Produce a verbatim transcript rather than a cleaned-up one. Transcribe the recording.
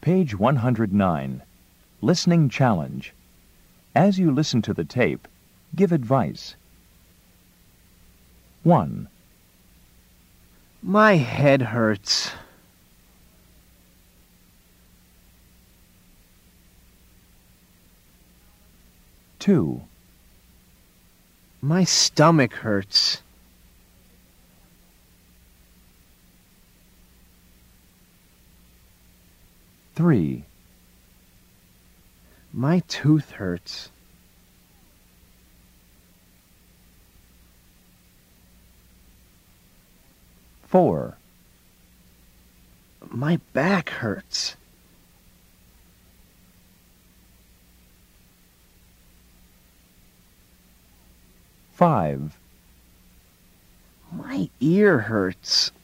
Page one hundred nine. Listening Challenge. As you listen to the tape, give advice. one. My head hurts. two. My stomach hurts. three. My tooth hurts. four. My back hurts. five. My ear hurts.